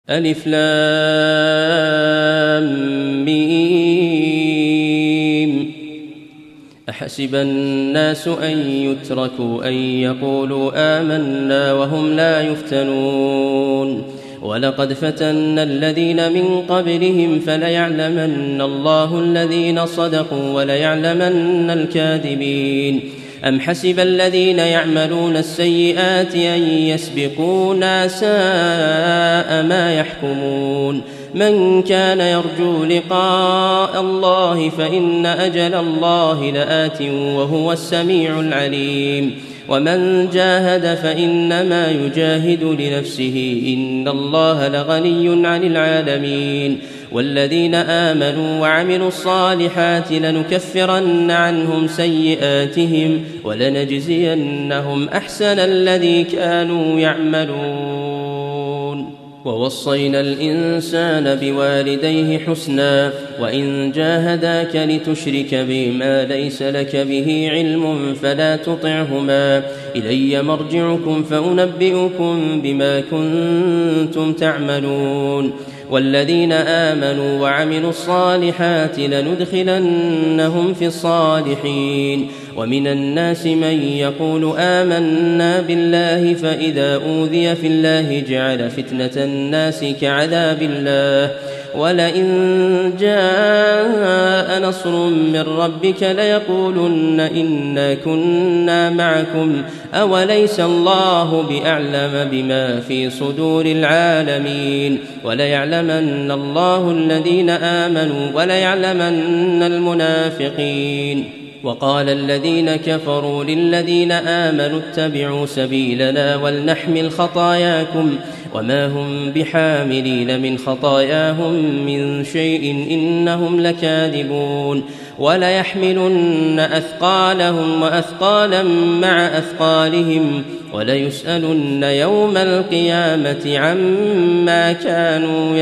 ألف لام ميم. أحسب الناس أن يتركوا أن يقولوا آمنا وهم لا يفتنون ولقد فتنا الذين من قبلهم فليعلمن الله الذين صدقوا وليعلمن الكاذبين. أم حسب الذين يعملون السيئات أن يسبقونا ساء ما يحكمون. من كان يرجو لقاء الله فإن أجل الله لآت وهو السميع العليم. ومن جاهد فإنما يجاهد لنفسه إن الله لغني عن العالمين. والذين آمنوا وعملوا الصالحات لنكفرن عنهم سيئاتهم ولنجزينهم أحسن الذي كانوا يعملون. ووصينا الإنسان بوالديه حسنا وإن جاهداك لتشرك بما ليس لك به علم فلا تطعهما إلي مرجعكم فأنبئكم بما كنتم تعملون. والذين آمنوا وعملوا الصالحات لندخلنهم في الصالحين. ومن الناس من يقول آمنا بالله فإذا أوذي في الله جعل فتنة الناس كعذاب الله ولئن جاء نصر من ربك ليقولن إنا كنا معكم أوليس الله بأعلم بما في صدور العالمين. وليعلمن الله الذين آمنوا وليعلمن المنافقين. وقال الذين كفروا للذين آمنوا اتبعوا سبيلنا ولنحمل خطاياكم وما هم بحاملين من خطاياهم من شيء إنهم لكاذبون. وليحملن أثقالهم وأثقالا مع أثقالهم وليسألن يوم القيامة عما كانوا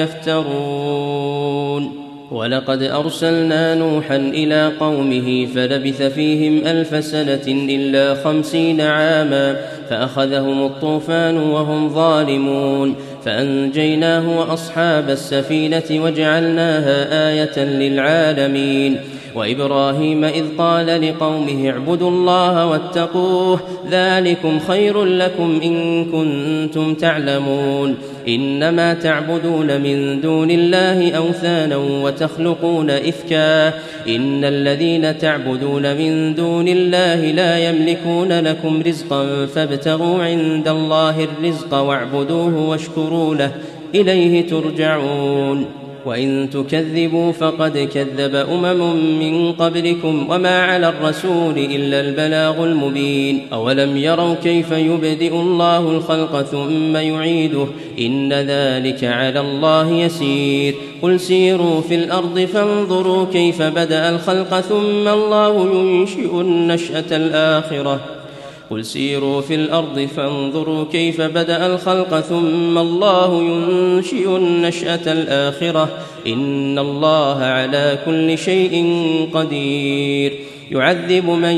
يفترون. ولقد أرسلنا نوحا إلى قومه فلبث فيهم 1000 سنة إلا 50 عاما فأخذهم الطوفان وهم ظالمون فأنجيناه وأصحاب السفينة وجعلناها آية للعالمين. وإبراهيم إذ قال لقومه اعبدوا الله واتقوه ذلكم خير لكم إن كنتم تعلمون. إنما تعبدون من دون الله أوثانا وتخلقون إفكا إن الذين تعبدون من دون الله لا يملكون لكم رزقا فابتغوا عند الله الرزق واعبدوه واشكروا له إليه ترجعون. وإن تكذبوا فقد كذب من قبلكم وما على الرسول إلا البلاغ المبين. أولم يروا كيف يبدئ الله الخلق ثم يعيده إن ذلك على الله يسير. قل سيروا في الأرض فانظروا كيف بدأ الخلق ثم الله ينشئ النشأة الآخرة. قل سيروا في الأرض فانظروا كيف بدأ الخلق ثم الله ينشئ النشأة الآخرة إن الله على كل شيء قدير. يعذب من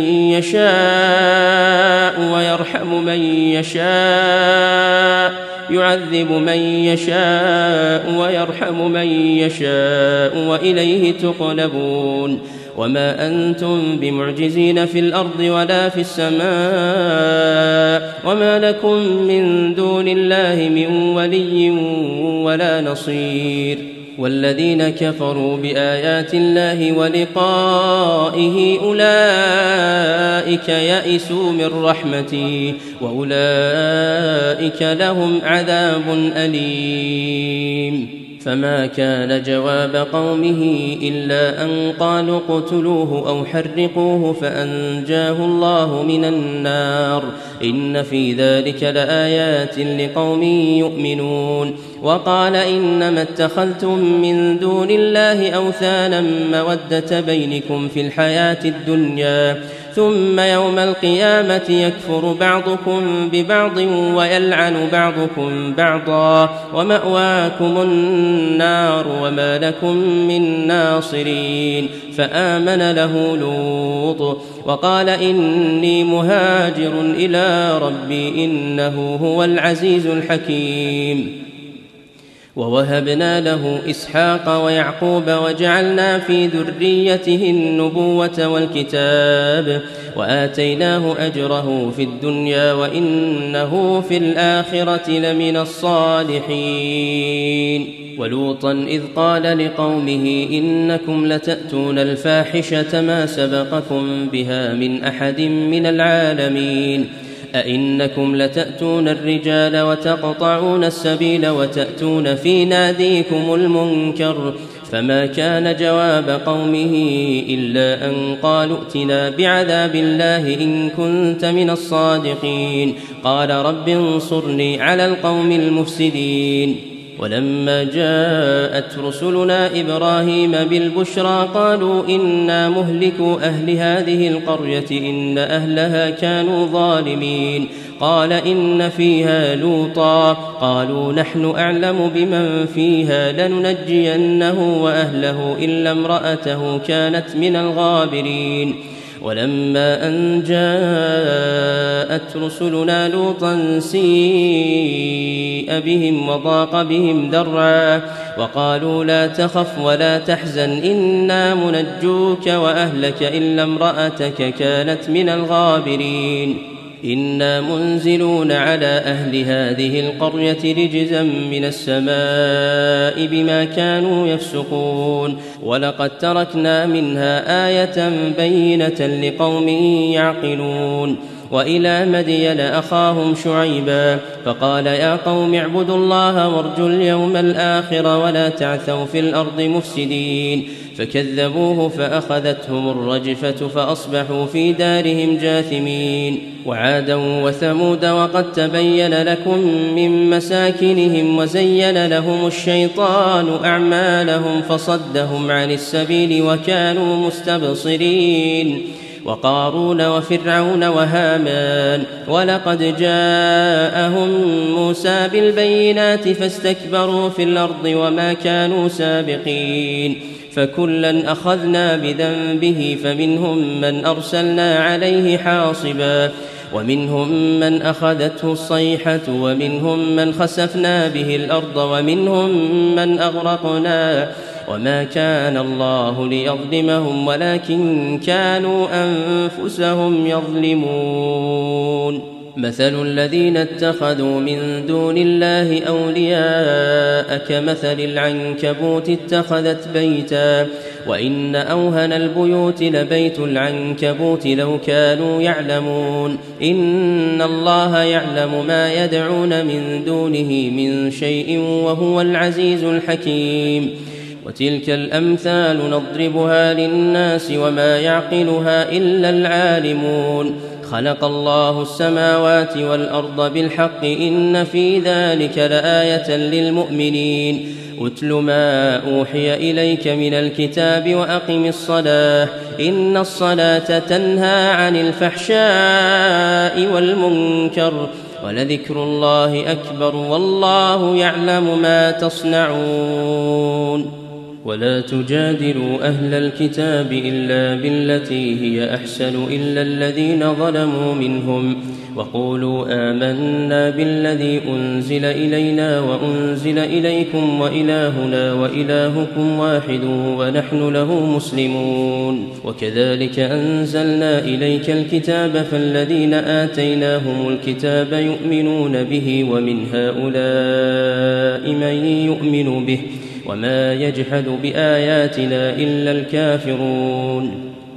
يشاء ويرحم من يشاء يعذب من يشاء ويرحم من يشاء وإليه تقلبون. وما أنتم بمعجزين في الأرض ولا في السماء وما لكم من دون الله من ولي ولا نصير. والذين كفروا بآيات الله ولقائه أولئك يئسوا من رحمتي وأولئك لهم عذاب أليم. فما كان جواب قومه إلا أن قالوا اقتلوه أو حرقوه فأنجاه الله من النار إن في ذلك لآيات لقوم يؤمنون. وقال إنما اتخذتم من دون الله أوثانا مودة بينكم في الحياة الدنيا ثم يوم القيامة يكفر بعضكم ببعض ويلعن بعضكم بعضا ومأواكم النار وما لكم من ناصرين. فآمن له لوط وقال إني مهاجر إلى ربي إنه هو العزيز الحكيم. ووهبنا له إسحاق ويعقوب وجعلنا في ذريته النبوة والكتاب وآتيناه أجره في الدنيا وإنه في الآخرة لمن الصالحين. ولوطا إذ قال لقومه إنكم لتأتون الفاحشة ما سبقكم بها من أحد من العالمين أئنكم لتأتون الرجال وتقطعون السبيل وتأتون في ناديكم المنكر فما كان جواب قومه إلا أن قالوا ائتنا بعذاب الله إن كنت من الصادقين قال رب انصرني على القوم المفسدين. ولما جاءت رسلنا إبراهيم بالبشرى قالوا إنا مهلكو أهل هذه القرية إن أهلها كانوا ظالمين قال إن فيها لوطا قالوا نحن أعلم بمن فيها لننجينه وأهله إلا امرأته كانت من الغابرين. ولما أن جاءت رسلنا لوطا سيء بهم وضاق بهم ذرعا وقالوا لا تخف ولا تحزن إنا منجوك وأهلك إلا امرأتك كانت من الغابرين إنا منزلون على أهل هذه القرية رجزا من السماء بما كانوا يفسقون ولقد تركنا منها آية بينة لقوم يعقلون. وإلى مدين أخاهم شعيبا فقال يا قوم اعبدوا الله وارجوا اليوم الآخر ولا تعثوا في الأرض مفسدين فكذبوه فأخذتهم الرجفة فأصبحوا في دارهم جاثمين. وعادا وثمود وقد تبين لكم من مساكنهم وزين لهم الشيطان أعمالهم فصدهم عن السبيل وكانوا مستبصرين. وقارون وفرعون وهامان ولقد جاءهم موسى بالبينات فاستكبروا في الأرض وما كانوا سابقين فكلا أخذنا بذنبه فمنهم من أرسلنا عليه حاصبا ومنهم من أخذته الصيحة ومنهم من خسفنا به الأرض ومنهم من أغرقنا وما كان الله ليظلمهم ولكن كانوا أنفسهم يظلمون. مثل الذين اتخذوا من دون الله أولياء كمثل العنكبوت اتخذت بيتا وإن أوهن البيوت لبيت العنكبوت لو كانوا يعلمون إن الله يعلم ما يدعون من دونه من شيء وهو العزيز الحكيم. وتلك الأمثال نضربها للناس وما يعقلها إلا العالمون. خلق الله السماوات والأرض بالحق إن في ذلك لآية للمؤمنين. أتل ما أوحي إليك من الكتاب وأقم الصلاة إن الصلاة تنهى عن الفحشاء والمنكر ولذكر الله أكبر والله يعلم ما تصنعون. ولا تجادلوا أهل الكتاب إلا بالتي هي أحسن إلا الذين ظلموا منهم وقولوا آمنا بالذي أنزل إلينا وأنزل إليكم وإلهنا وإلهكم واحد ونحن له مسلمون. وكذلك أنزلنا إليك الكتاب فالذين آتيناهم الكتاب يؤمنون به ومن هؤلاء من يؤمن به وما يجحد بآياتنا إلا الكافرون.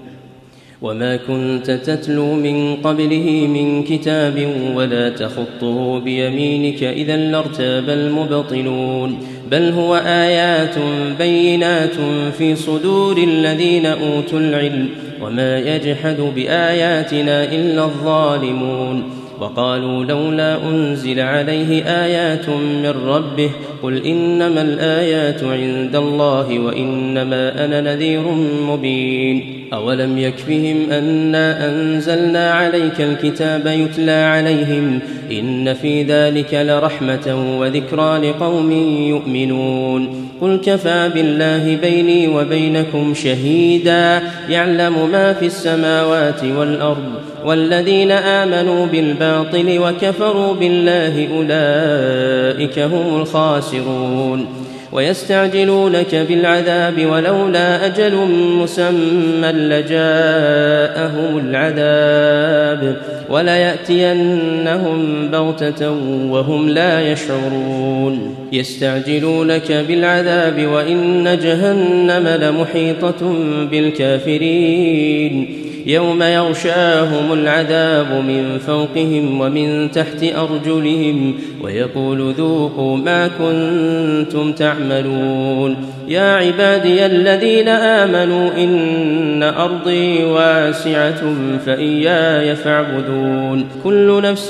وما كنت تتلو من قبله من كتاب ولا تخطه بيمينك إذا لارتاب المبطلون بل هو آيات بينات في صدور الذين أوتوا العلم وما يجحد بآياتنا إلا الظالمون. وقالوا لولا أنزل عليه آيات من ربه قل إنما الآيات عند الله وإنما أنا نذير مبين. أولم يكفهم أنا أنزلنا عليك الكتاب يتلى عليهم إن في ذلك لرحمة وذكرى لقوم يؤمنون قل كفى بالله بيني وبينكم شهيدا يعلم ما في السماوات والأرض والذين آمنوا بالباطل وكفروا بالله أولئك هم الخاسرون ويستعجلونك بالعذاب ولولا أجل مسمى لجاءهم العذاب وليأتينهم بغتة وهم لا يشعرون يستعجلونك بالعذاب وإن جهنم لمحيطة بالكافرين يوم يغشاهم العذاب من فوقهم ومن تحت أرجلهم ويقول ذوقوا ما كنتم تعملون يا عبادي الذين آمنوا إن أرضي واسعة فإياي فاعبدون كل نفس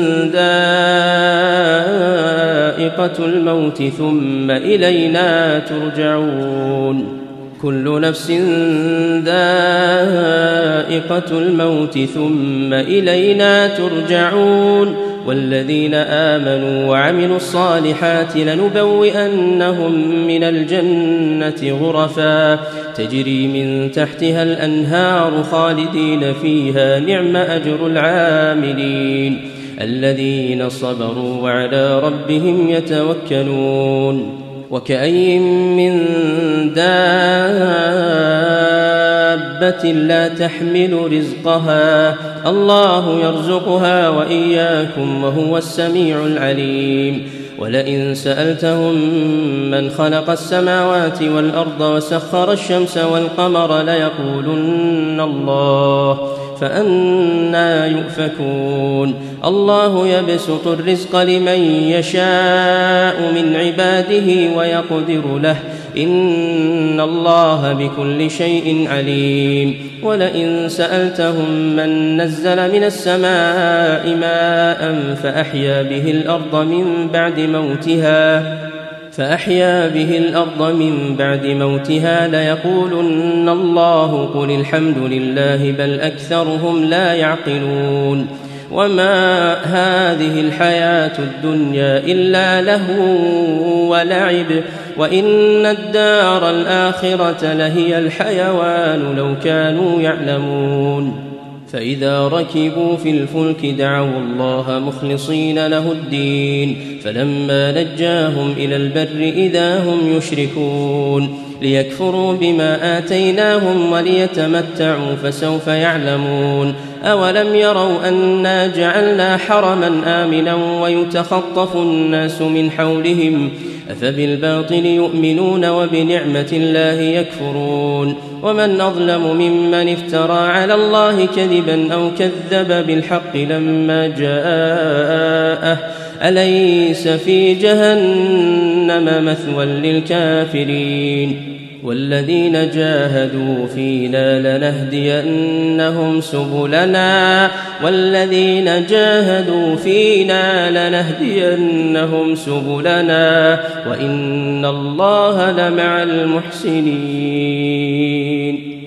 ذائقة الموت ثم إلينا ترجعون كل نفس ذائقة الموت ثم إلينا ترجعون والذين آمنوا وعملوا الصالحات لنبوئنهم من الجنة غرفا تجري من تحتها الأنهار خالدين فيها نعم أجر العاملين الذين صبروا وعلى ربهم يتوكلون وكأي من دابة لا تحمل رزقها الله يرزقها وإياكم وهو السميع العليم ولئن سألتهم من خلق السماوات والأرض وسخر الشمس والقمر ليقولن الله فأنى يؤفكون الله يبسط الرزق لمن يشاء من عباده ويقدر له إن الله بكل شيء عليم ولئن سألتهم من نزل من السماء ماء فأحيا به الأرض من بعد موتها ليقولن الله قل الحمد لله بل أكثرهم لا يعقلون وما هذه الحياة الدنيا إلا لهو ولعب وإن الدار الآخرة لهي الحيوان لو كانوا يعلمون فإذا ركبوا في الفلك دعوا الله مخلصين له الدين فلما نجاهم إلى البر إذا هم يشركون ليكفروا بما آتيناهم وليتمتعوا فسوف يعلمون أولم يروا أنا جعلنا حرما آمنا ويتخطف الناس من حولهم أفبالباطل يؤمنون وبنعمة الله يكفرون ومن أظلم ممن افترى على الله كذبا أو كذب بالحق لما جاءه أليس في جهنم مثوى للكافرين والذين جاهدوا فينا لنهدينهم سبلنا وإن الله لمع المحسنين